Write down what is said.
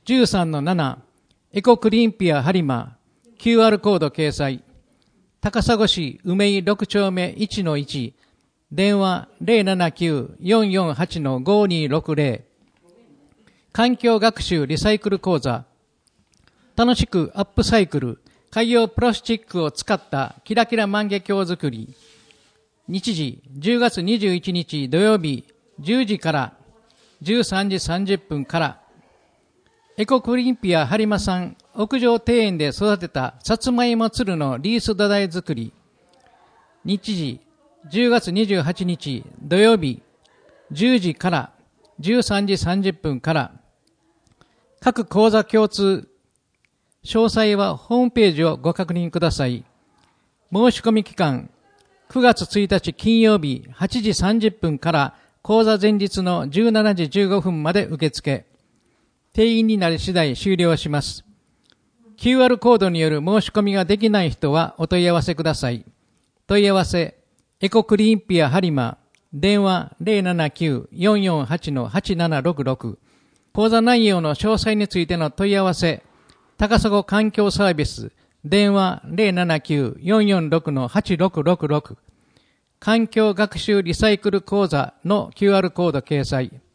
13-7、エコクリンピア播磨、QR コード掲載。高砂市梅井6丁目 1-1、電話 079-448-5260。環境学習リサイクル講座。楽しくアップサイクル、海洋プラスチックを使ったキラキラ万華鏡作り。日時10月21日土曜日10時から13時30分から。エコクリンピア播磨産屋上庭園で育てたさつまいもつるのリース土台作り。日時10月28日土曜日10時から13時30分から。各講座共通。詳細はホームページをご確認ください。申し込み期間9月1日金曜日8時30分から講座前日の17時15分まで受付。定員になり次第終了します。QR コードによる申し込みができない人はお問い合わせください。問い合わせ、エコクリンピア播磨、電話 079-448-8766。講座内容の詳細についての問い合わせ、高砂環境サービス、電話 079-446-8666。環境学習リサイクル講座の QR コード掲載。